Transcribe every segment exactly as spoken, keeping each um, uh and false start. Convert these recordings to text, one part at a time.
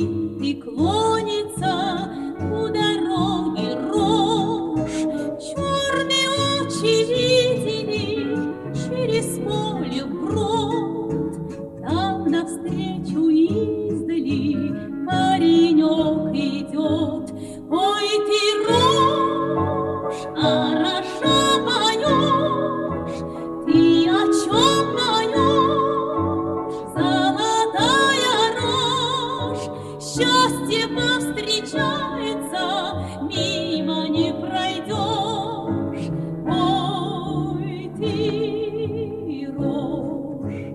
стоит и клонится у дороги рожь. Черные очи видели через поле брод. Там навстречу издали паренек идет. Ой, ты рожь, хорошо поешь, ты о чем поешь, золотая рожь? Счастье повстречается, мимо не пройдешь. Ой, ты рожь.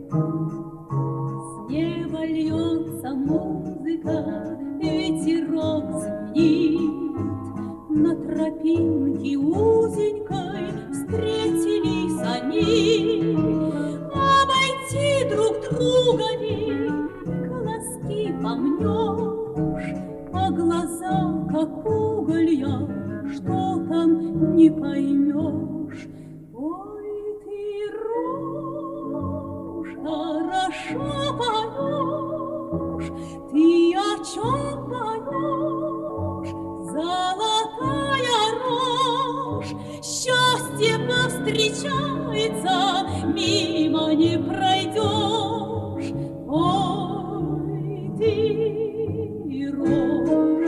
С неба льется музыка, ветерок звенит. На тропинке узенькой встретились они. Обойти друг друга ли, глазки помнешь, а глаза, как уголья, что там не поймешь. Ой, ты рожь, хорошо поешь, ты о чем поешь, золотая рожь? Счастье повстречается, мимо не пройдешь. Ой, ты рожь.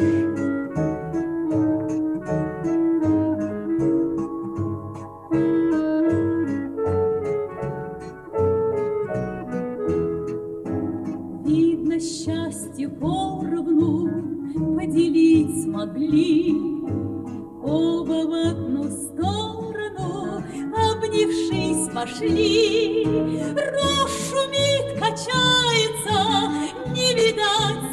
Видно, счастье поровну поделить смогли. Оба в одну сторону, обнявшись, пошли. Рожь шумит, качается, не видать